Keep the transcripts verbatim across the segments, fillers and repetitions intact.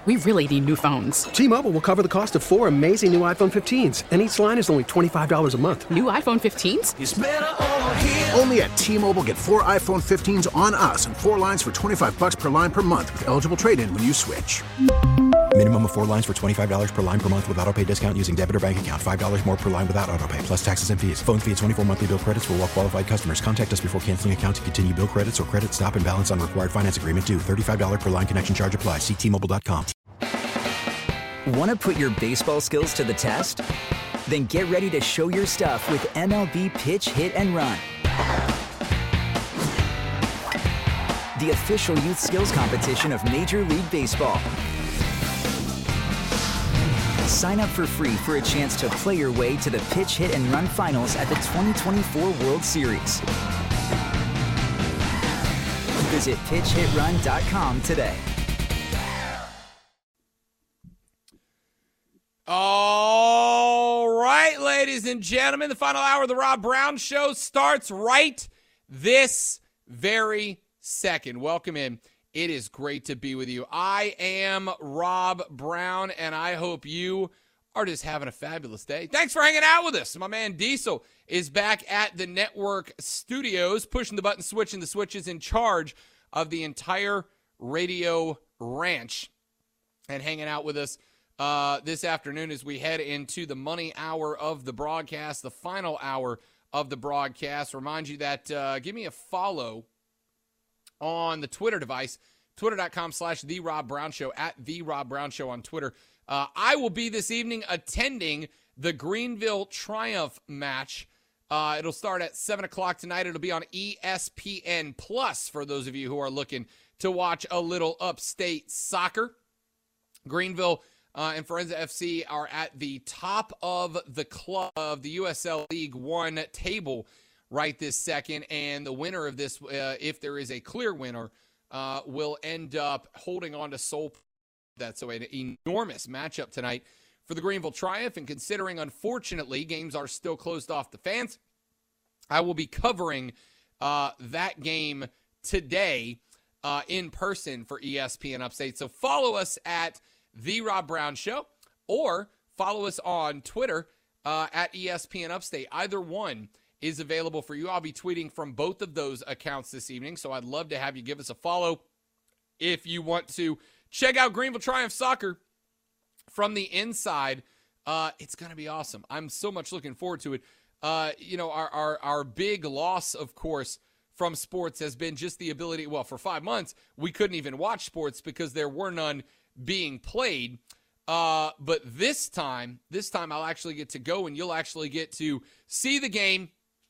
We really need new phones. T-Mobile will cover the cost of four amazing new iPhone fifteens, and each line is only twenty-five dollars a month. New iPhone fifteens? It's better over here. Only at T-Mobile, get four iPhone fifteens on us and four lines for twenty-five dollars per line per month with eligible trade-in when you switch. Minimum of four lines for twenty-five dollars per line per month with autopay discount using debit or bank account. five dollars more per line without autopay, plus taxes and fees. Phone fee at twenty-four monthly bill credits for well-qualified customers. Contact us before canceling account to continue bill credits or credit stop and balance on required finance agreement due. thirty-five dollars per line connection charge applies. See T Mobile dot com. Want to put your baseball skills to the test? Then get ready to show your stuff with M L B Pitch, Hit, and Run. The official youth skills competition of Major League Baseball. Sign up for free for a chance to play your way to the Pitch, Hit, and Run finals at the twenty twenty-four World Series. Visit pitch hit run dot com today. All right, ladies and gentlemen, the final hour of the Rob Brown Show starts right this very second. Welcome in. It is great to be with you. I am Rob Brown, and I hope you are just having a fabulous day. Thanks for hanging out with us. My man Diesel is back at the network studios, pushing the button, switching the switches, in charge of the entire radio ranch, and hanging out with us uh, this afternoon as we head into the money hour of the broadcast, the final hour of the broadcast. Remind you that uh, give me a follow on the Twitter device, twitter.com slash The Rob Brown Show, at The Rob Brown Show on Twitter. Uh, I will be this evening attending the Greenville Triumph match. Uh, it'll start at seven o'clock tonight. It'll be on E S P N Plus for those of you who are looking to watch a little upstate soccer. Greenville uh, and Forenza F C are at the top of the club of the U S L League One table right this second, and the winner of this, uh, if there is a clear winner, uh, will end up holding on to sole. That's so an enormous matchup tonight for the Greenville Triumph, and considering, unfortunately, games are still closed off the fans, I will be covering uh, that game today uh, in person for E S P N Upstate. So follow us at The Rob Brown Show, or follow us on Twitter uh, at E S P N Upstate. Either one is available for you. I'll be tweeting from both of those accounts this evening, so I'd love to have you give us a follow if you want to check out Greenville Triumph Soccer from the inside. Uh, it's going to be awesome. I'm so much looking forward to it. Uh, you know, our, our, our big loss, of course, from sports has been just the ability, well, for five months, we couldn't even watch sports because there were none being played. Uh, but this time, this time I'll actually get to go, and you'll actually get to see the game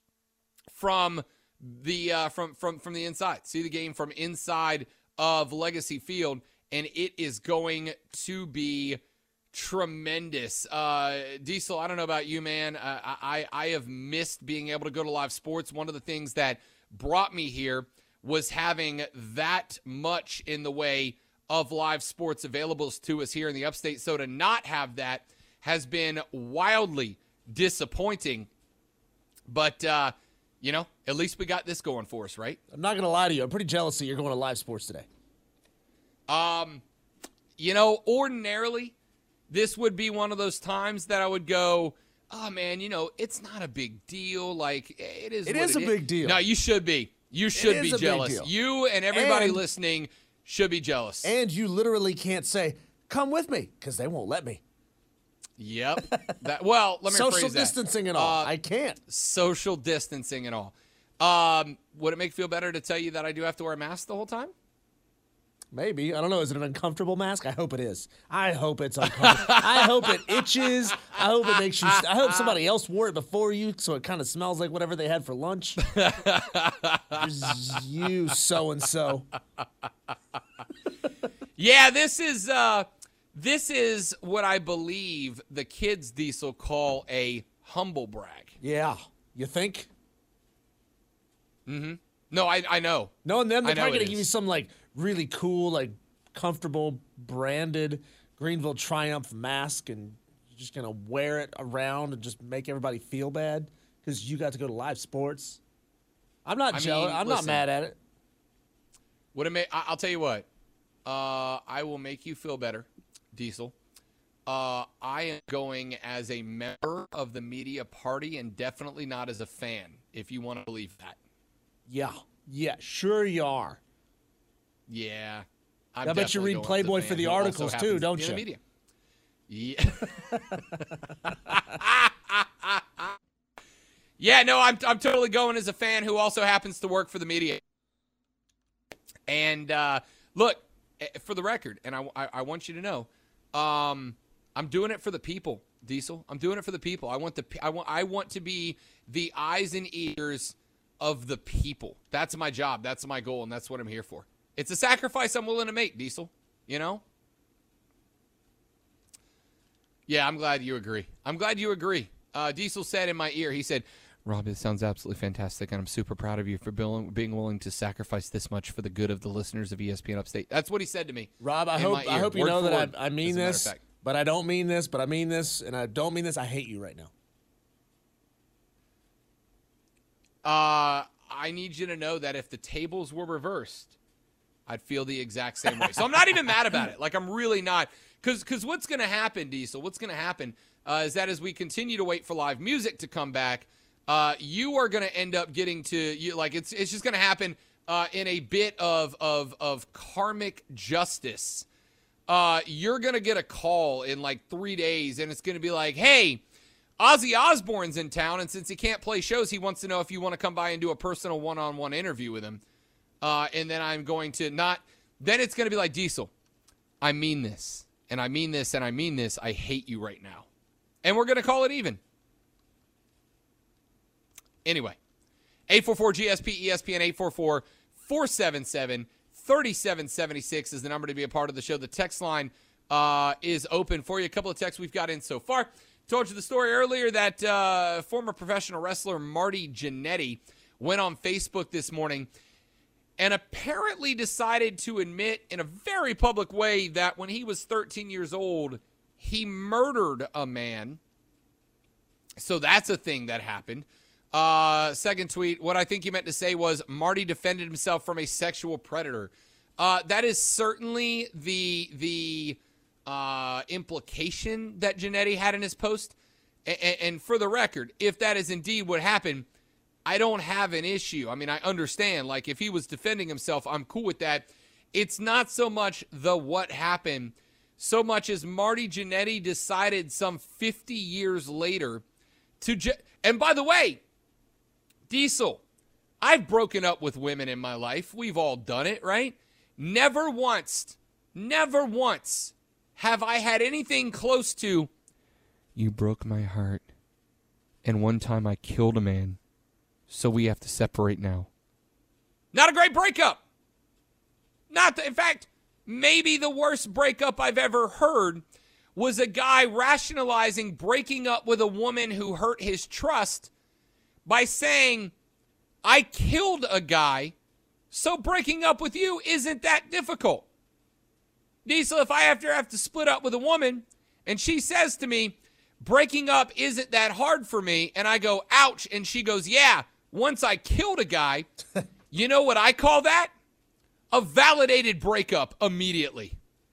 from the uh, from from from the inside. See the game from inside of Legacy Field, and it is going to be tremendous. Uh, Diesel, I don't know about you, man. Uh, I I have missed being able to go to live sports. One of the things that brought me here was having that much in the way of live sports available to us here in the Upstate. So to not have that has been wildly disappointing. But uh, you know, at least we got this going for us, right? I'm not going to lie to you. I'm pretty jealous that you're going to live sports today. Um, you know, ordinarily, this would be one of those times that I would go, oh, man, you know, it's not a big deal. Like, it is It what is it a big deal. No, you should be. You should It be is a big jealous. deal. You and everybody And- listening should be jealous. And you literally can't say, come with me, because they won't let me. Yep. That, well, let me Social rephrase that. distancing and all. Uh, I can't. Social distancing and all. Um, would it make you feel better to tell you that I do have to wear a mask the whole time? Maybe. I don't know. Is it an uncomfortable mask? I hope it is. I hope it's uncomfortable. I hope it itches. I hope it makes you. I hope somebody else wore it before you, so it kind of smells like whatever they had for lunch. You so and so. Yeah, this is uh, this is what I believe the kids Diesel call a humble brag. Yeah. You think? Mm-hmm. No, I I know. No, and then they're I know probably it gonna give you is. some like really cool, like comfortable branded Greenville Triumph mask, and you're just gonna wear it around and just make everybody feel bad because you got to go to live sports. I'm not I jealous. mean, I'm listen. not mad at it. Would it make? I- I'll tell you what. Uh, I will make you feel better Diesel. Uh, I am going as a member of the media party and definitely not as a fan, if you want to believe that. Yeah. Yeah, sure you are. Yeah. I'm I bet you read Playboy for the articles too, don't you? Media. Yeah. Yeah, no, I'm I'm totally going as a fan who also happens to work for the media. And uh, look, for the record, and I, I, I want you to know, um, I'm doing it for the people, Diesel. I'm doing it for the people. I want the I want I want to be the eyes and ears of the people. That's my job. That's my goal, and that's what I'm here for. It's a sacrifice I'm willing to make, Diesel. You know? Yeah, I'm glad you agree. I'm glad you agree. Uh, Diesel said in my ear, he said, Rob, it sounds absolutely fantastic, and I'm super proud of you for being willing to sacrifice this much for the good of the listeners of E S P N Upstate. That's what he said to me. Rob, I hope I hope you know that I, I mean this, but I don't mean this, but I mean this, and I don't mean this. I hate you right now. Uh, I need you to know that if the tables were reversed, I'd feel the exact same way. So I'm not even mad about it. Like, I'm really not. Because because what's going to happen, Diesel, what's going to happen uh, is that as we continue to wait for live music to come back, uh, you are going to end up getting to, you like, it's it's just going to happen uh, in a bit of, of, of karmic justice. Uh, you're going to get a call in like three days, and it's going to be like, hey, Ozzy Osbourne's in town, and since he can't play shows, he wants to know if you want to come by and do a personal one-on-one interview with him. Uh, and then I'm going to not, then it's going to be like, Diesel, I mean this, and I mean this, and I mean this. I hate you right now. And we're going to call it even. Anyway, eight four four G S P E S P N, eight four four, four seven seven, three seven seven six is the number to be a part of the show. The text line uh, is open for you. A couple of texts we've got in so far. Told you the story earlier that uh, former professional wrestler Marty Jannetty went on Facebook this morning and apparently decided to admit in a very public way that when he was thirteen years old, he murdered a man. So that's a thing that happened. Uh, second tweet, what I think he meant to say was Marty defended himself from a sexual predator. Uh, that is certainly the the uh, implication that Jannetty had in his post. And, and for the record, if that is indeed what happened, I don't have an issue. I mean, I understand. Like, if he was defending himself, I'm cool with that. It's not so much the what happened, so much as Marty Jannetty decided some fifty years later to ju- and by the way, Diesel, I've broken up with women in my life. We've all done it, right? Never once, never once have I had anything close to, you broke my heart, and one time I killed a man, so we have to separate now. Not a great breakup. Not the, in fact, maybe the worst breakup I've ever heard was a guy rationalizing breaking up with a woman who hurt his trust by saying, I killed a guy, so breaking up with you isn't that difficult. Diesel, if I have to have to split up with a woman and she says to me, breaking up isn't that hard for me, and I go, ouch, and she goes, yeah, once I killed a guy, you know what I call that? A validated breakup immediately.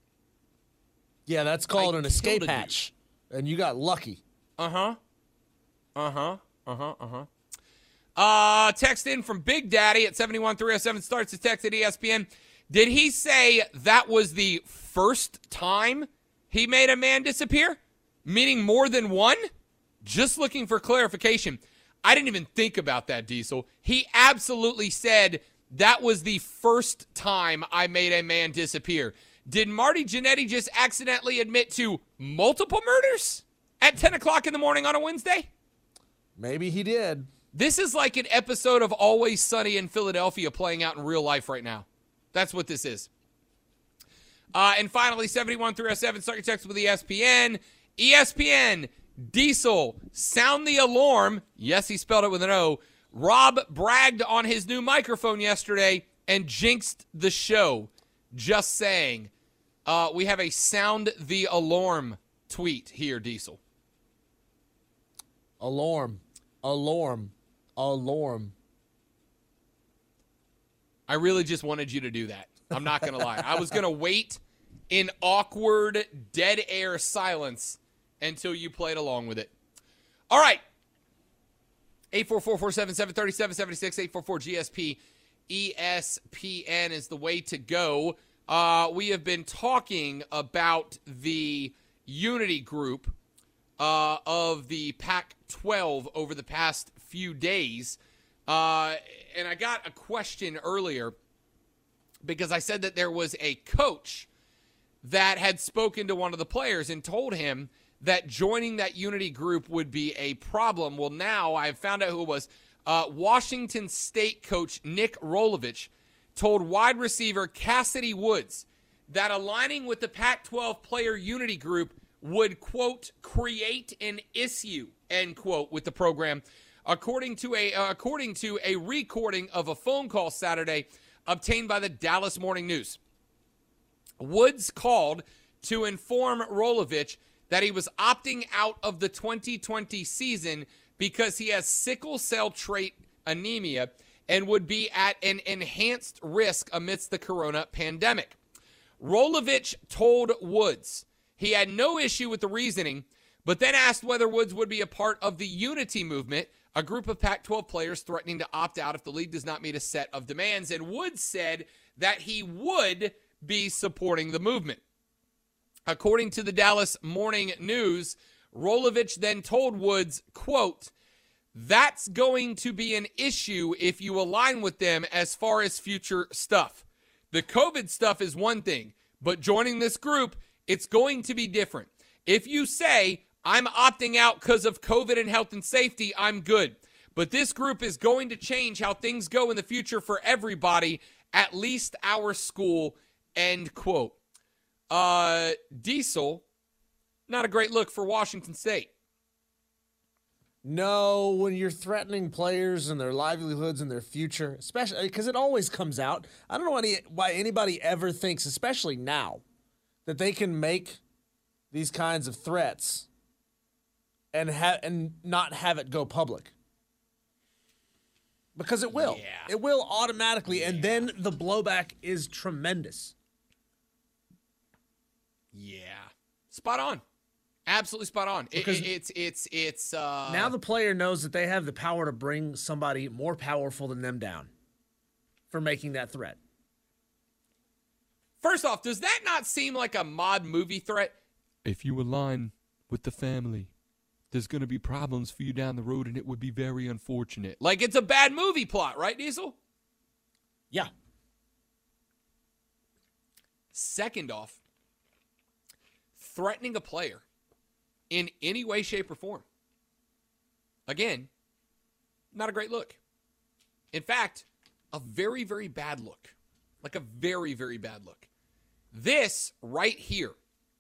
Yeah, that's called I an escape killed a hatch, and you got lucky. Uh-huh. Uh-huh. Uh-huh. Uh-huh. Uh, text in from Big Daddy at seven one three oh seven, starts his text at E S P N. Did he say that was the first time he made a man disappear? Meaning more than one? Just looking for clarification. I didn't even think about that, Diesel. He absolutely said that was the first time I made a man disappear. Did Marty Jannetty just accidentally admit to multiple murders at ten o'clock in the morning on a Wednesday? Maybe he did. This is like an episode of Always Sunny in Philadelphia playing out in real life right now. That's what this is. Uh, and finally, seven one three oh seven, start your text with E S P N. E S P N, Diesel, sound the alarm. Yes, he spelled it with an O. Rob bragged on his new microphone yesterday and jinxed the show. Just saying. Uh, we have a sound the alarm tweet here, Diesel. Alarm. Alarm. Alarm. I really just wanted you to do that. I'm not going to lie. I was going to wait in awkward, dead air silence until you played along with it. All right. eight four four, four seven seven, three seven seven six, eight four four G S P. E S P N is the way to go. Uh, we have been talking about the Unity group uh, of the Pac twelve over the past few days. Uh, and I got a question earlier because I said that there was a coach that had spoken to one of the players and told him that joining that Unity group would be a problem. Well, now I've found out who it was. Uh, Washington State coach Nick Rolovich told wide receiver Cassidy Woods that aligning with the Pac twelve player Unity group would, quote, create an issue, end quote, with the program. According to a uh, according to a recording of a phone call Saturday obtained by the Dallas Morning News. Woods called to inform Rolovich that he was opting out of the twenty twenty season because he has sickle cell trait anemia and would be at an enhanced risk amidst the corona pandemic. Rolovich told Woods he had no issue with the reasoning, but then asked whether Woods would be a part of the Unity movement, a group of Pac twelve players threatening to opt out if the league does not meet a set of demands. And Woods said that he would be supporting the movement. According to the Dallas Morning News, Rolovich then told Woods, quote, that's going to be an issue if you align with them as far as future stuff. The COVID stuff is one thing, but joining this group, it's going to be different. If you say, I'm opting out because of COVID and health and safety, I'm good. But this group is going to change how things go in the future for everybody, at least our school, end quote. Uh, Diesel, not a great look for Washington State. No, when you're threatening players and their livelihoods and their future, especially because it always comes out. I don't know any, why anybody ever thinks, especially now, that they can make these kinds of threats and ha- and not have it go public. Because it will. Yeah. It will automatically, yeah. And then the blowback is tremendous. Yeah. Spot on. Absolutely spot on. It, it, it's, it's, it's, uh... now the player knows that they have the power to bring somebody more powerful than them down for making that threat. First off, does that not seem like a mod movie threat? If you align with the family, there's going to be problems for you down the road, and it would be very unfortunate. Like it's a bad movie plot, right, Diesel? Yeah. Second off, threatening a player in any way, shape, or form, again, not a great look. In fact, a very, very bad look. Like a very, very bad look. This right here,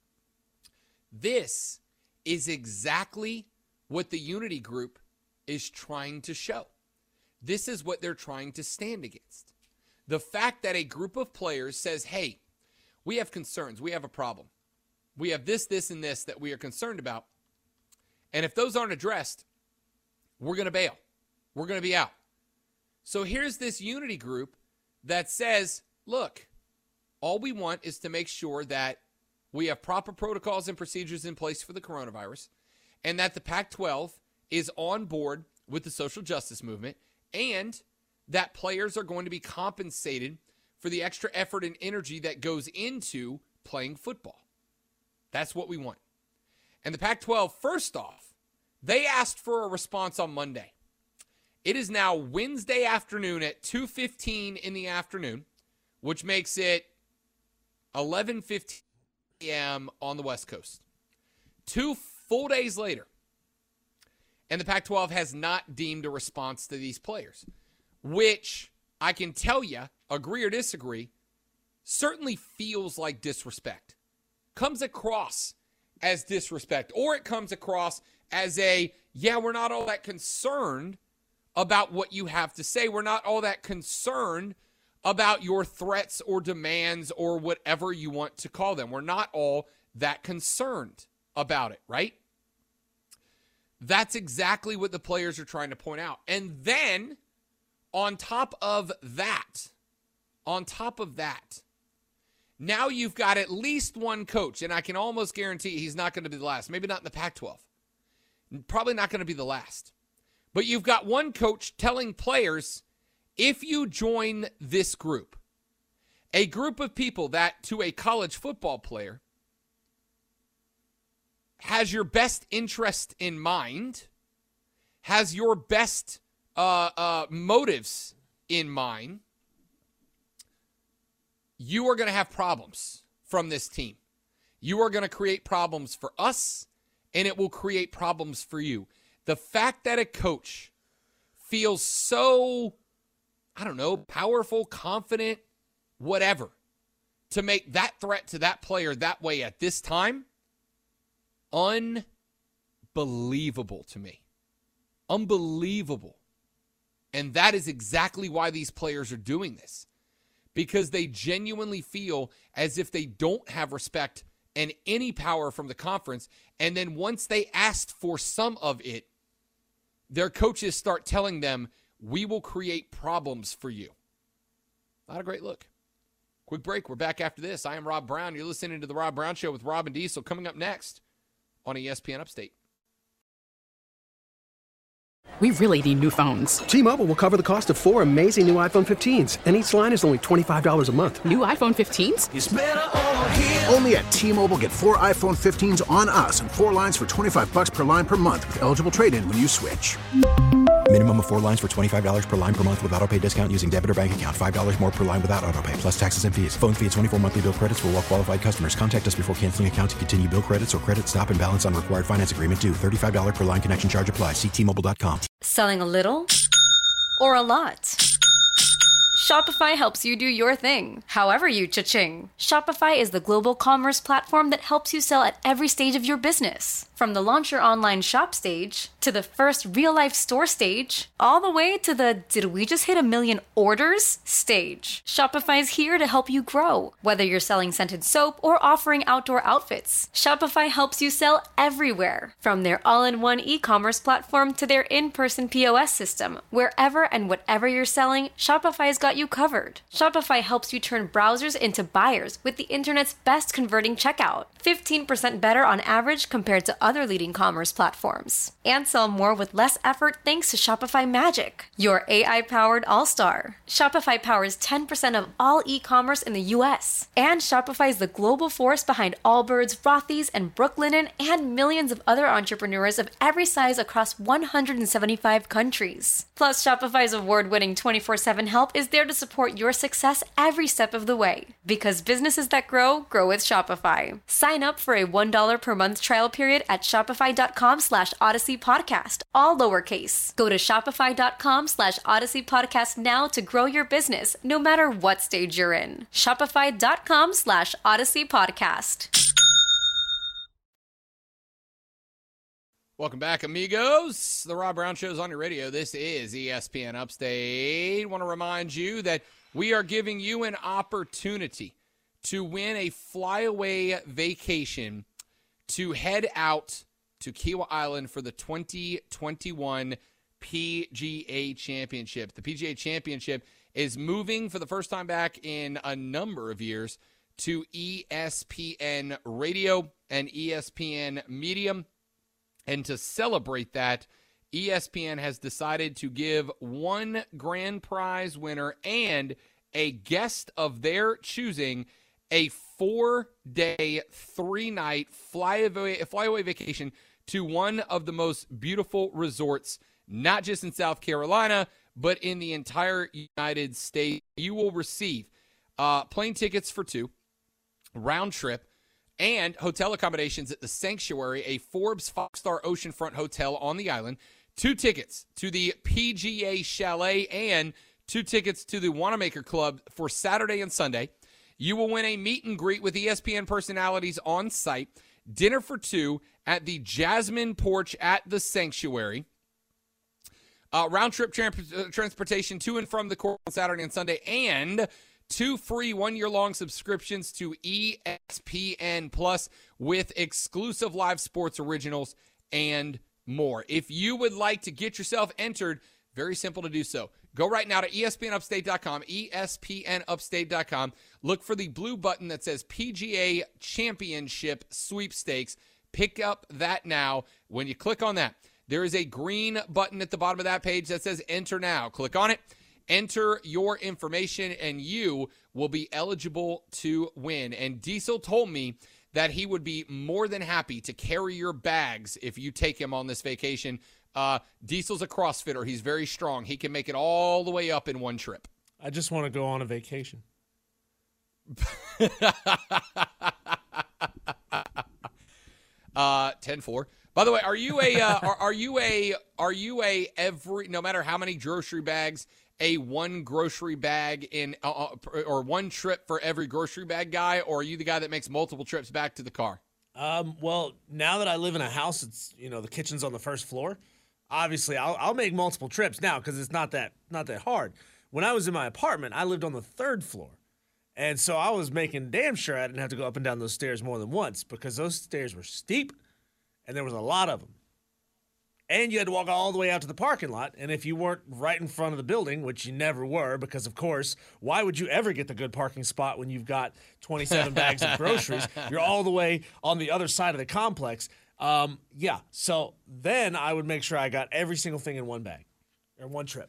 this is exactly what the Unity group is trying to show. This is what they're trying to stand against. The fact that a group of players says, hey, we have concerns, we have a problem. We have this, this, and this that we are concerned about. And if those aren't addressed, we're going to bail. We're going to be out. So here's this Unity group that says, look, all we want is to make sure that we have proper protocols and procedures in place for the coronavirus, and that the Pac twelve is on board with the social justice movement, and that players are going to be compensated for the extra effort and energy that goes into playing football. That's what we want. And the Pac twelve, first off, they asked for a response on Monday. It is now Wednesday afternoon at two fifteen in the afternoon, which makes it eleven fifteen a.m. on the West Coast. Two full days later, and the Pac twelve has not deemed a response to these players, which I can tell you, agree or disagree, certainly feels like disrespect. Comes across as disrespect, or it comes across as a, yeah, we're not all that concerned about what you have to say. We're not all that concerned about your threats or demands or whatever you want to call them. We're not all that concerned about it, right? That's exactly what the players are trying to point out. And then on top of that, on top of that, Now you've got at least one coach, and I can almost guarantee he's not going to be the last. Maybe not in the Pac twelve. Probably not going to be the last. But you've got one coach telling players, if you join this group, a group of people that to a college football player has your best interest in mind, has your best uh, uh, motives in mind, you are going to have problems from this team. You are going to create problems for us, and it will create problems for you. The fact that a coach feels so, I don't know, powerful, confident, whatever, to make that threat to that player that way at this time, unbelievable to me. Unbelievable. And that is exactly why these players are doing this. Because they genuinely feel as if they don't have respect and any power from the conference. And then once they asked for some of it, their coaches start telling them, we will create problems for you. Not a great look. Quick break. We're back after this. I am Rob Brown. You're listening to The Rob Brown Show with Rob and Diesel. Coming up next on E S P N Upstate. We really need new phones. T-Mobile will cover the cost of four amazing new iPhone fifteens, and each line is only twenty-five dollars a month. New iPhone fifteens? It's better over here. Only at T-Mobile, get four iPhone fifteens on us and four lines for twenty-five bucks per line per month with eligible trade-in when you switch. Minimum of four lines for twenty-five dollars per line per month with autopay discount using debit or bank account. five dollars more per line without autopay, plus taxes and fees. Phone fee at twenty-four monthly bill credits for well-qualified customers. Contact us before canceling account to continue bill credits or credit stop and balance on required finance agreement due. thirty-five dollars per line connection charge applies. See T Mobile dot com. Selling a little or a lot? Shopify helps you do your thing, however you cha-ching. Shopify is the global commerce platform that helps you sell at every stage of your business. From the launch your online shop stage, to the first real-life store stage, all the way to the did we just hit a million orders stage. Shopify's here to help you grow. Whether you're selling scented soap or offering outdoor outfits, Shopify helps you sell everywhere. From their all-in-one e-commerce platform to their in-person P O S system, wherever and whatever you're selling, Shopify's got you covered. Shopify helps you turn browsers into buyers with the internet's best converting checkout. fifteen percent better on average compared to other leading commerce platforms. And sell more with less effort thanks to Shopify Magic, your A I-powered all-star. Shopify powers ten percent of all e-commerce in the U S. And Shopify is the global force behind Allbirds, Rothy's, and Brooklinen, and millions of other entrepreneurs of every size across one hundred seventy-five countries. Plus, Shopify's award-winning twenty-four seven help is there to support your success every step of the way. Because businesses that grow, grow with Shopify. Sign up for a one dollar per month trial period at shopify.com slash Odyssey Podcast, all lowercase. Go to shopify.com slash Odyssey Podcast now to grow your business, no matter what stage you're in. Shopify.com slash Odyssey Podcast. Welcome back, amigos. The Rob Brown Show is on your radio. This is E S P N Upstate. I want to remind you that we are giving you an opportunity to win a flyaway vacation to head out to Kiawah Island for the twenty twenty-one P G A Championship. The P G A Championship is moving for the first time back in a number of years to E S P N Radio and E S P N Medium. And to celebrate that, E S P N has decided to give one grand prize winner and a guest of their choosing a four-day, three-night flyaway, flyaway vacation to one of the most beautiful resorts, not just in South Carolina, but in the entire United States. You will receive uh, plane tickets for two, round trip, and hotel accommodations at the Sanctuary, a Forbes five-star oceanfront hotel on the island, two tickets to the P G A Chalet, and two tickets to the Wanamaker Club for Saturday and Sunday. You will win a meet and greet with E S P N personalities on site, dinner for two at the Jasmine Porch at the Sanctuary, uh, round-trip tra- transportation to and from the court on Saturday and Sunday, and two free one-year-long subscriptions to E S P N Plus with exclusive live sports originals and more. If you would like to get yourself entered, very simple to do so. Go right now to E S P N Upstate dot com, E S P N Upstate dot com. Look for the blue button that says P G A Championship Sweepstakes. Pick up that now. When you click on that, there is a green button at the bottom of that page that says Enter Now. Click on it. Enter your information, and you will be eligible to win. And Diesel told me that he would be more than happy to carry your bags if you take him on this vacation. Uh, Diesel's a CrossFitter. He's very strong. He can make it all the way up in one trip. I just want to go on a vacation. uh, ten four. By the way, are you a uh, are, are you a are you a every no matter how many grocery bags, a one grocery bag in uh, or one trip for every grocery bag guy, or are you the guy that makes multiple trips back to the car? Um, well, now that I live in a house, it's, you know, the kitchen's on the first floor. Obviously, I'll, I'll make multiple trips now because it's not that not that hard. When I was in my apartment, I lived on the third floor. And so I was making damn sure I didn't have to go up and down those stairs more than once because those stairs were steep and there was a lot of them. And you had to walk all the way out to the parking lot. And if you weren't right in front of the building, which you never were, because, of course, why would you ever get the good parking spot when you've got twenty-seven bags of groceries? You're all the way on the other side of the complex. Um, yeah, so then I would make sure I got every single thing in one bag or one trip.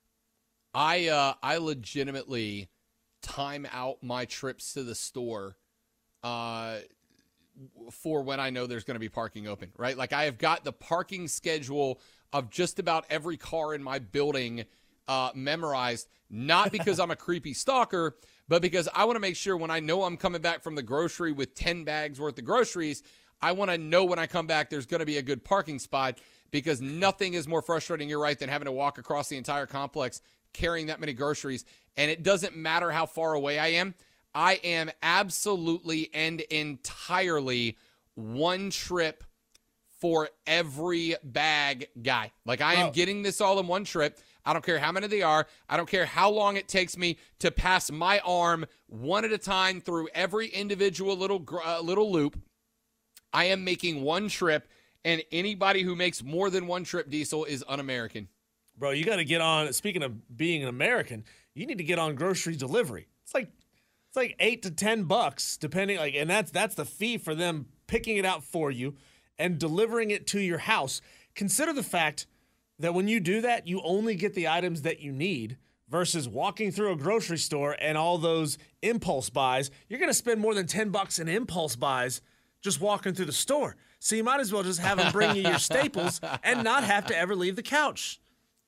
I uh, I legitimately time out my trips to the store uh for when I know there's going to be parking open, right? Like I have got the parking schedule of just about every car in my building uh, memorized, not because I'm a creepy stalker, but because I want to make sure when I know I'm coming back from the grocery with ten bags worth of groceries, I want to know when I come back there's going to be a good parking spot, because nothing is more frustrating, you're right, than having to walk across the entire complex carrying that many groceries. And it doesn't matter how far away I am. I am absolutely and entirely one trip for every bag guy. Like I am oh. getting this all in one trip. I don't care how many they are. I don't care how long it takes me to pass my arm one at a time through every individual little uh, little loop. I am making one trip, and anybody who makes more than one trip, Diesel, is un-American. Bro, you got to get on, speaking of being an American, you need to get on grocery delivery. It's like It's like eight to ten bucks, depending. Like, and that's that's the fee for them picking it out for you and delivering it to your house. Consider the fact that when you do that, you only get the items that you need versus walking through a grocery store and all those impulse buys. You're going to spend more than ten bucks in impulse buys just walking through the store. So you might as well just have them bring you your staples and not have to ever leave the couch.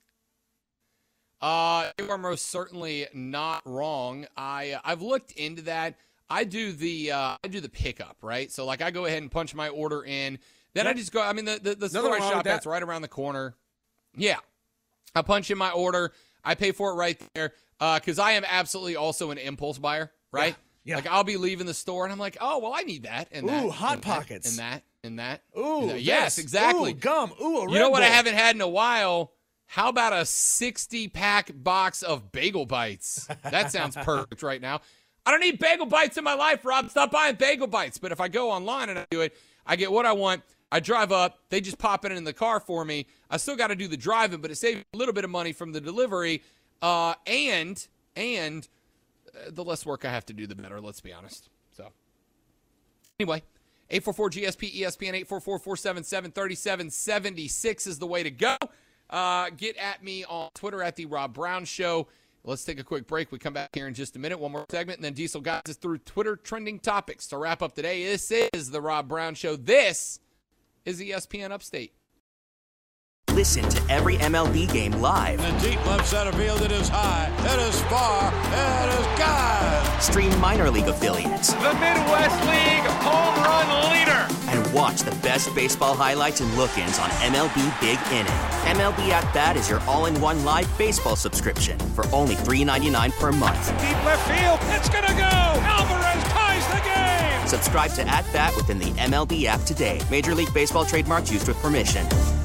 Uh, you are most certainly not wrong. I uh, I've looked into that. I do the uh, I do the pickup, right? So like I go ahead and punch my order in. Then yep. I just go. I mean the the, the store I shop at's right around the corner. Yeah, I punch in my order. I pay for it right there because uh, I am absolutely also an impulse buyer, right? Yeah. yeah. Like I'll be leaving the store and I'm like, oh well, I need that and that. Ooh, Hot and Pockets. That, and that and that. Ooh, and that. Yes, this. exactly. Ooh, gum. Ooh, a Red You know what Bull. I haven't had in a while? How about a sixty-pack box of Bagel Bites? That sounds perfect right now. I don't need Bagel Bites in my life, Rob. Stop buying Bagel Bites. But if I go online and I do it, I get what I want. I drive up. They just pop it in the car for me. I still got to do the driving, but it saves a little bit of money from the delivery. Uh, and and uh, the less work I have to do, the better, let's be honest. So anyway, eight four four G S P E S P N, eight four four, four seven seven, three seven seven six is the way to go. Uh, get at me on Twitter at The Rob Brown Show. Let's take a quick break. We come back here in just a minute. One more segment, and then Diesel guides us through Twitter trending topics. To wrap up today, this is The Rob Brown Show. This is E S P N Upstate. Listen to every M L B game live. In the deep left center field, it is high, it is far, it is gone. Stream minor league affiliates. The Midwest League home run leader. And watch the best baseball highlights and look-ins on M L B Big Inning. M L B At Bat is your all-in-one live baseball subscription for only three ninety-nine per month. Deep left field, it's gonna go. Alvarez ties the game. Subscribe to At Bat within the M L B app today. Major League Baseball trademarks used with permission.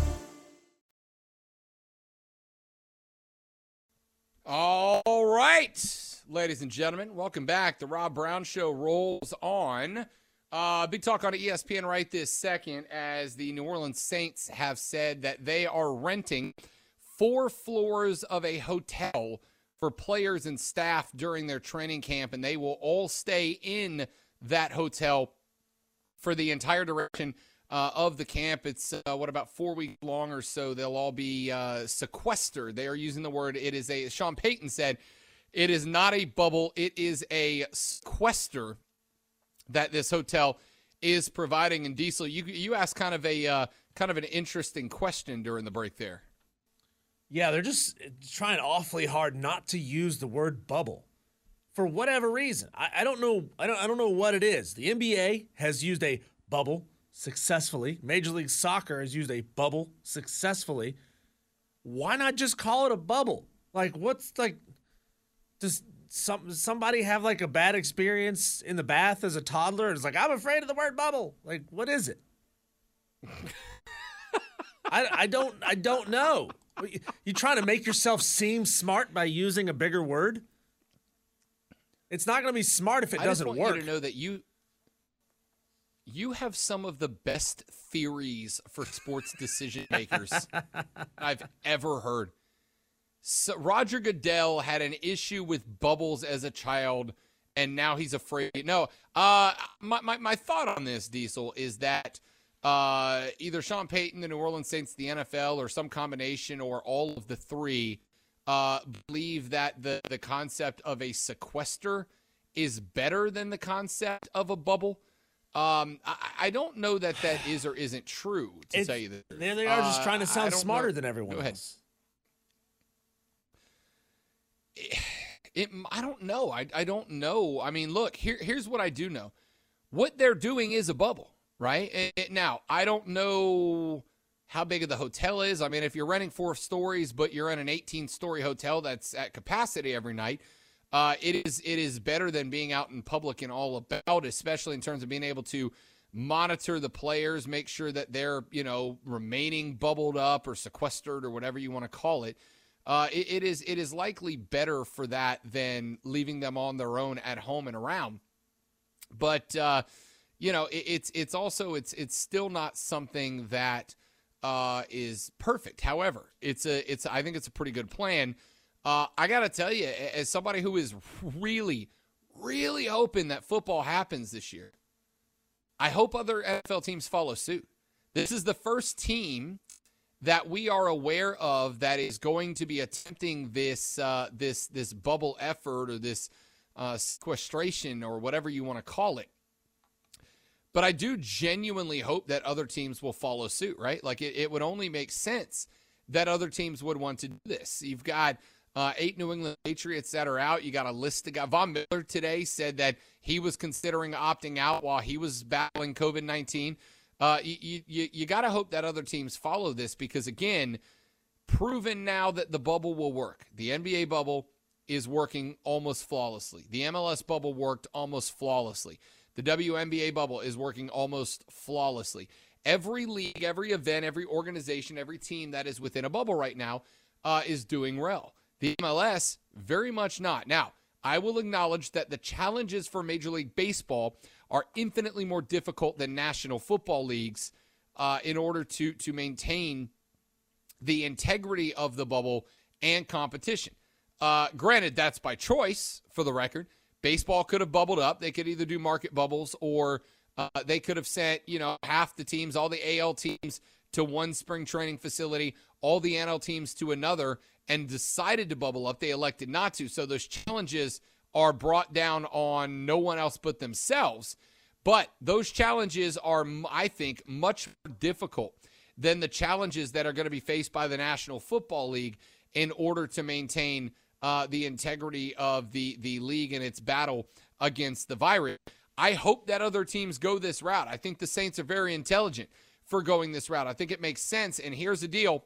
All right, ladies and gentlemen, welcome back. The Rob Brown Show rolls on. Uh, big talk on E S P N right this second as the New Orleans Saints have said that they are renting four floors of a hotel for players and staff during their training camp, and they will all stay in that hotel for the entire duration uh, of the camp. It's, uh, what, about four weeks long or so. They'll all be uh, sequestered. They are using the word, it is a, Sean Payton said, it is not a bubble, it is a sequester that this hotel is providing. And Diesel, you you asked kind of a uh, kind of an interesting question during the break there. Yeah, they're just trying awfully hard not to use the word bubble for whatever reason. I, I don't know. I don't. I don't know what it is. The N B A has used a bubble successfully. Major League Soccer has used a bubble successfully. Why not just call it a bubble? Like, what's like? Does some somebody have like a bad experience in the bath as a toddler? And it's like, I'm afraid of the word bubble. Like, what is it? I I don't I don't know. You trying to make yourself seem smart by using a bigger word? It's not going to be smart if it I doesn't just want work. You to know that you you have some of the best theories for sports decision makers I've ever heard. So Roger Goodell had an issue with bubbles as a child, and now he's afraid. No, uh, my, my, my thought on this, Diesel, is that uh, either Sean Payton, the New Orleans Saints, the N F L, or some combination, or all of the three, uh, believe that the, the concept of a sequester is better than the concept of a bubble. Um, I, I don't know that that is or isn't true, to It- tell you the truth. There they are, just Uh, trying to I sound don't smarter know. than everyone Go ahead. else. It, I don't know. I, I don't know. I mean, look, here, here's what I do know. What they're doing is a bubble, right? It, it- now, I don't know how big of the hotel is. I mean, if you're renting four stories, but you're in an eighteen-story hotel that's at capacity every night, uh, it is it is better than being out in public and all about, especially in terms of being able to monitor the players, make sure that they're, you know, remaining bubbled up or sequestered or whatever you want to call it. Uh, it, it is it is likely better for that than leaving them on their own at home and around. But uh, you know, it, it's it's also it's it's still not something that uh, is perfect. However, it's a it's I think it's a pretty good plan. Uh, I got to tell you, as somebody who is really really hoping that football happens this year, I hope other N F L teams follow suit. This is the first team that we are aware of that is going to be attempting this uh, this this bubble effort or this uh, sequestration or whatever you want to call it. But I do genuinely hope that other teams will follow suit, right? Like it, it would only make sense that other teams would want to do this. You've got uh, eight New England Patriots that are out. You got a list of guys. Von Miller today said that he was considering opting out while he was battling covid nineteen. Uh, you you, you got to hope that other teams follow this because, again, proven now that the bubble will work. The N B A bubble is working almost flawlessly. The M L S bubble worked almost flawlessly. The W N B A bubble is working almost flawlessly. Every league, every event, every organization, every team that is within a bubble right now uh, is doing well. The M L S, very much not. Now, I will acknowledge that the challenges for Major League Baseball are infinitely more difficult than National Football Leagues uh, in order to, to maintain the integrity of the bubble and competition. Uh, granted, that's by choice, for the record. Baseball could have bubbled up. They could either do market bubbles or uh, they could have sent, you know, half the teams, all the A L teams to one spring training facility, all the N L teams to another, and decided to bubble up. They elected not to. So those challenges are brought down on no one else but themselves. But those challenges are, I think, much more difficult than the challenges that are going to be faced by the National Football League in order to maintain uh, the integrity of the, the league and its battle against the virus. I hope that other teams go this route. I think the Saints are very intelligent for going this route. I think it makes sense. And here's the deal.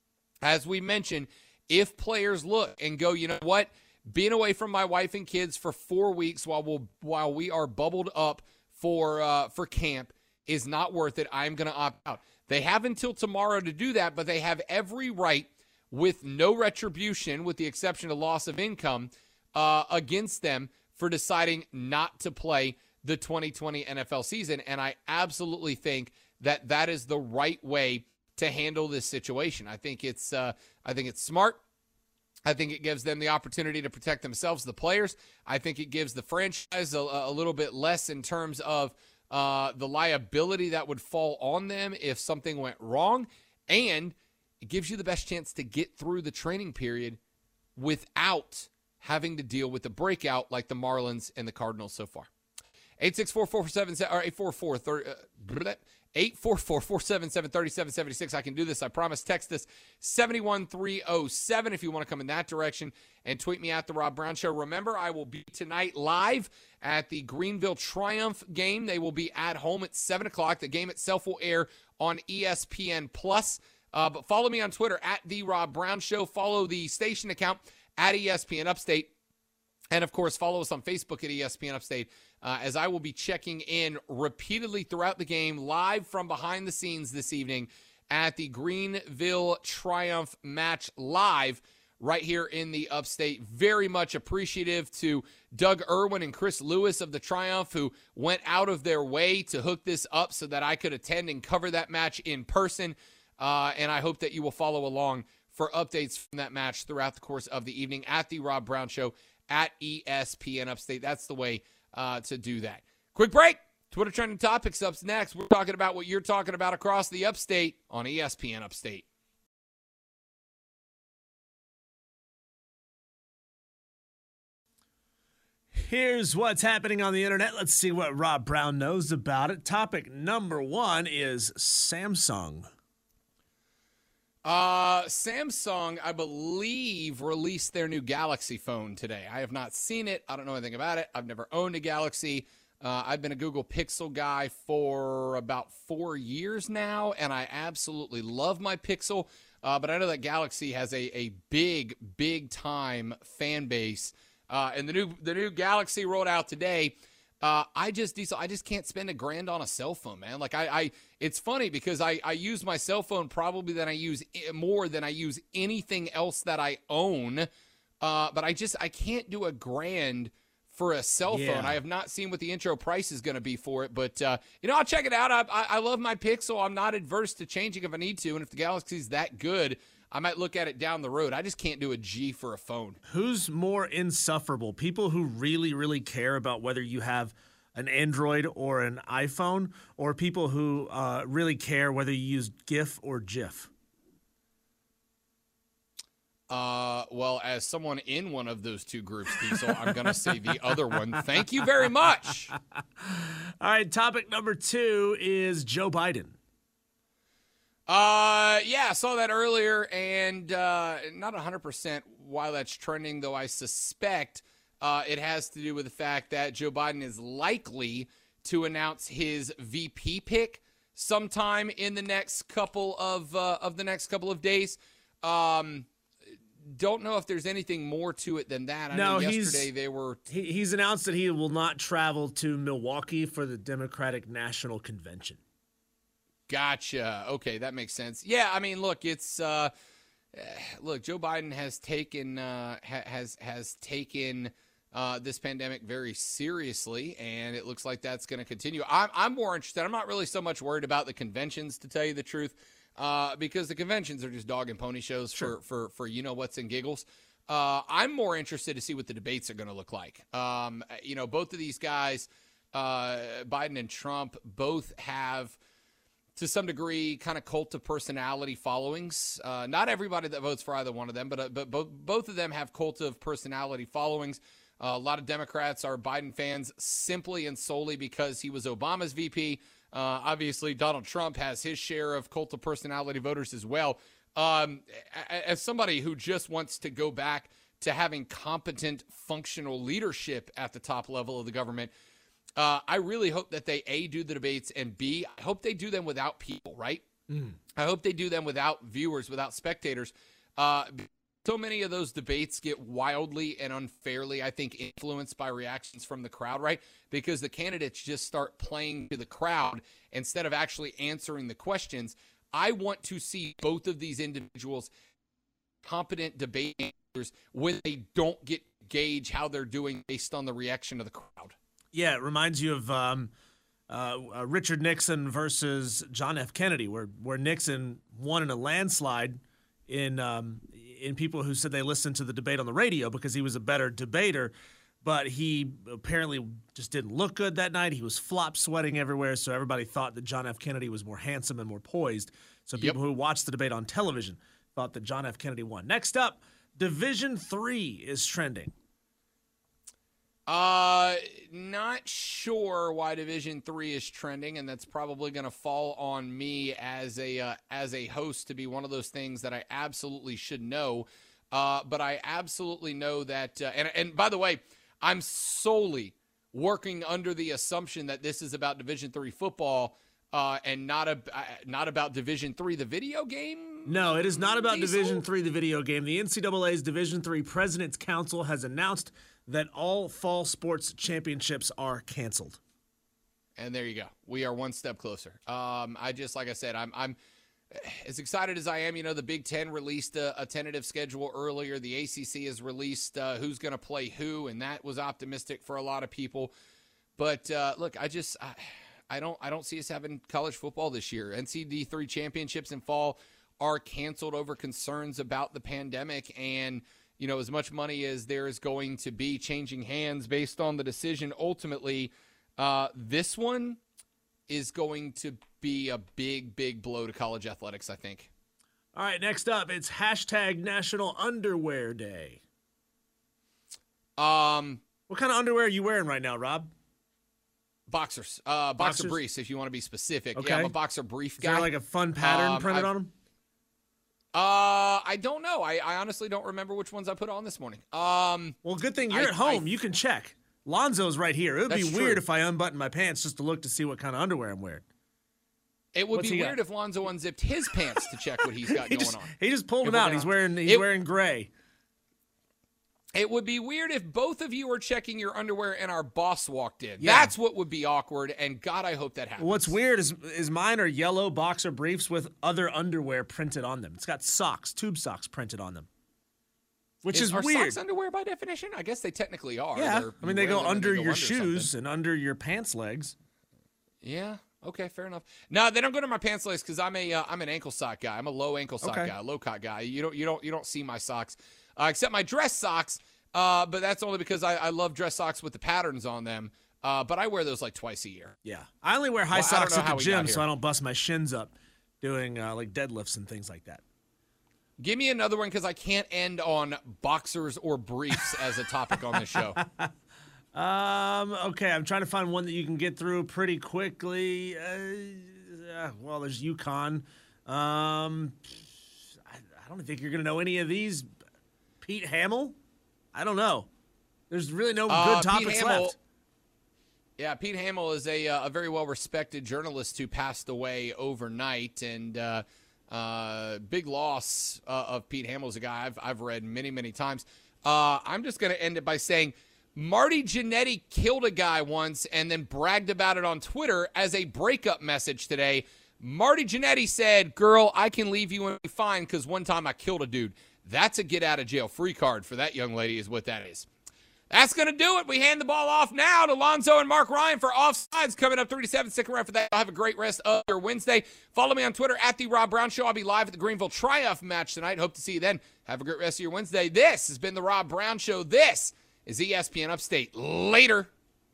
As we mentioned, if players look and go, you know what, being away from my wife and kids for four weeks while we'll, while we are bubbled up for uh, for camp is not worth it, I'm going to opt out. They have until tomorrow to do that, but they have every right with no retribution, with the exception of loss of income, uh, against them for deciding not to play the twenty twenty N F L season. And I absolutely think that that is the right way to handle this situation. I think it's uh, I think it's smart. I think it gives them the opportunity to protect themselves, the players. I think it gives the franchise a, a little bit less in terms of uh, the liability that would fall on them if something went wrong. And it gives you the best chance to get through the training period without having to deal with the breakout like the Marlins and the Cardinals so far. eight six four, four seven seven, or eight four four, eight four four, four seven seven, three seven seven six. I can do this, I promise. Text this seven one three oh seven if you want to come in that direction, and tweet me at The Rob Brown Show. Remember, I will be tonight live at the Greenville Triumph game. They will be at home at seven o'clock. The game itself will air on E S P N Plus. Uh, but follow me on Twitter at The Rob Brown Show. Follow the station account at E S P N Upstate. And, of course, follow us on Facebook at E S P N Upstate, uh, as I will be checking in repeatedly throughout the game, live from behind the scenes this evening at the Greenville Triumph match live right here in the Upstate. Very much appreciative to Doug Irwin and Chris Lewis of the Triumph, who went out of their way to hook this up so that I could attend and cover that match in person. Uh, and I hope that you will follow along for updates from that match throughout the course of the evening at The Rob Brown Show at E S P N Upstate. That's the way uh, to do that. Quick break. Twitter Trending Topics up next. We're talking about what you're talking about across the Upstate on E S P N Upstate. Here's what's happening on the internet. Let's see what Rob Brown knows about it. Topic number one is Samsung. Uh, Samsung, I believe, released their new Galaxy phone today. I have not seen it. I don't know anything about it. I've never owned a Galaxy. Uh, I've been a Google Pixel guy for about four years now, and I absolutely love my Pixel. Uh, but I know that Galaxy has a, a big, big time fan base. Uh, and the new the new Galaxy rolled out today. Uh, I just diesel. I just can't spend a grand on a cell phone, man. Like I, I it's funny because I, I use my cell phone probably than I use more than I use anything else that I own. Uh, but I just I can't do a grand for a cell Yeah. phone. I have not seen what the intro price is going to be for it, but uh, you know, I'll check it out. I, I I love my Pixel. I'm not adverse to changing if I need to, and if the Galaxy's that good, I might look at it down the road. I just can't do a G for a phone. Who's more insufferable? People who really, really care about whether you have an Android or an iPhone, or people who uh, really care whether you use GIF or GIF? Uh, well, as someone in one of those two groups, Diesel, I'm going to say the other one. Thank you very much. All right, topic number two is Joe Biden. Uh, yeah, I saw that earlier, and uh, not one hundred percent why that's trending, though I suspect uh, it has to do with the fact that Joe Biden is likely to announce his V P pick sometime in the next couple of uh, of the next couple of days. Um, don't know if there's anything more to it than that. I no, know he's, yesterday they were. He, he's announced that he will not travel to Milwaukee for the Democratic National Convention. Gotcha. Okay, that makes sense. Yeah, I mean, look, it's uh, look, Joe Biden has taken uh, ha- has has taken uh, this pandemic very seriously, and it looks like that's going to continue. I'm I'm more interested. I'm not really so much worried about the conventions, to tell you the truth, uh, because the conventions are just dog and pony shows Sure. for for for you know what's and giggles. Uh, I'm more interested to see what the debates are going to look like. Um, you know, both of these guys, uh, Biden and Trump, both have, to some degree, kind of cult of personality followings. Uh, not everybody that votes for either one of them, but uh, but both both of them have cult of personality followings. Uh, a lot of Democrats are Biden fans simply and solely because he was Obama's V P. Uh, obviously, Donald Trump has his share of cult of personality voters as well. Um, as somebody who just wants to go back to having competent, functional leadership at the top level of the government, Uh, I really hope that they, A, do the debates, and B, I hope they do them without people, right? Mm. I hope they do them without viewers, without spectators. Uh, so many of those debates get wildly and unfairly, I think, influenced by reactions from the crowd, right? Because the candidates just start playing to the crowd instead of actually answering the questions. I want to see both of these individuals competent debaters when they don't get gauge how they're doing based on the reaction of the crowd. Yeah, it reminds you of um, uh, uh, Richard Nixon versus John F. Kennedy, where where Nixon won in a landslide in um, in people who said they listened to the debate on the radio because he was a better debater. But he apparently just didn't look good that night. He was flop sweating everywhere, so everybody thought that John F. Kennedy was more handsome and more poised. So people yep. who watched the debate on television thought that John F. Kennedy won. Next up, Division three is trending. Uh, not sure why Division three is trending, and that's probably going to fall on me as a uh, as a host to be one of those things that I absolutely should know. Uh, but I absolutely know that, uh, and and by the way, I'm solely working under the assumption that this is about Division three football uh, and not a, uh, not about Division three, the video game. No, it is not about Diesel? Division three, the video game. The N C double A's Division three President's Council has announced that all fall sports championships are canceled. And there you go. We are one step closer. Um, I just, like I said, I'm I'm as excited as I am. You know, the Big Ten released a, a tentative schedule earlier. The A C C has released uh, who's going to play who, and that was optimistic for a lot of people. But uh, look, I just I, I don't I don't see us having college football this year. N C double A three championships in fall are canceled over concerns about the pandemic, and you know, as much money as there is going to be changing hands based on the decision, ultimately, uh, this one is going to be a big, big blow to college athletics, I think. All right, next up, it's hashtag National Underwear Day. Um, What kind of underwear are you wearing right now, Rob? Boxers. Uh, boxer Boxers? briefs, if you want to be specific. Okay. Yeah, I'm a boxer brief guy. Is there like a fun pattern um, printed I've, on them? Uh, I don't know. I, I honestly don't remember which ones I put on this morning. Um, well, good thing you're I, at home. I, you can check. Lonzo's right here. It would be weird true. if I unbuttoned my pants just to look to see what kind of underwear I'm wearing. It would What's be he weird got? if Lonzo unzipped his pants to check what he's got he going just, on. He just pulled If them out. gonna, He's wearing he's it, wearing gray. It would be weird if both of you were checking your underwear and our boss walked in. Yeah. That's what would be awkward, and God, I hope that happens. What's weird is is mine are yellow boxer briefs with other underwear printed on them. It's got socks, tube socks printed on them. Which is, is are weird. Socks underwear by definition? I guess they technically are. Yeah, They're, I mean they go rather than under they go your under shoes something. and under your pants legs. Yeah. Okay, fair enough. No, they don't go to my pants legs because I'm a uh, I'm an ankle sock guy. I'm a low ankle sock Okay. guy, low cut guy. You don't you don't you don't see my socks, uh, except my dress socks. Uh, but that's only because I, I love dress socks with the patterns on them. Uh, but I wear those like twice a year. Yeah, I only wear high Well, I don't socks know at how the we got gym here. so I don't bust my shins up doing uh, like deadlifts and things like that. Give me another one because I can't end on boxers or briefs as a topic on this show. Um. Okay, I'm trying to find one that you can get through pretty quickly. Uh, well, there's UConn. Um, I, I don't think you're gonna know any of these. Pete Hamill. I don't know. There's really no Uh, good Pete topics Hamill- left. Yeah, Pete Hamill is a uh, a very well respected journalist who passed away overnight, and uh, uh, big loss uh, of Pete Hamill is a guy I've I've read many many times. Uh, I'm just going to end it by saying Marty Jannetty killed a guy once and then bragged about it on Twitter as a breakup message today. Marty Jannetty said, "Girl, I can leave you and be fine because one time I killed a dude." That's a get out of jail free card for that young lady is what that is. That's going to do it. We hand the ball off now to Lonzo and Mark Ryan for Offsides coming up thirty-seven. Stick around for that. Have a great rest of your Wednesday. Follow me on Twitter at The Rob Brown Show. I'll be live at the Greenville Triumph match tonight. Hope to see you then. Have a great rest of your Wednesday. This has been The Rob Brown Show. This is E S P N Upstate. Later.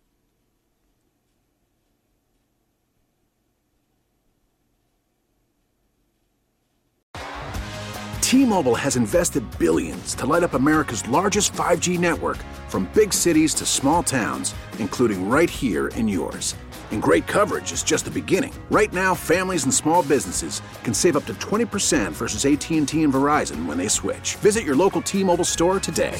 T-Mobile has invested billions to light up America's largest five G network, from big cities to small towns, including right here in yours. And great coverage is just the beginning. Right now, families and small businesses can save up to twenty percent versus A T and T and Verizon when they switch. Visit your local T-Mobile store today.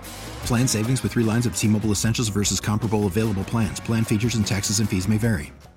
Plan savings with three lines of T-Mobile Essentials versus comparable available plans. Plan features and taxes and fees may vary.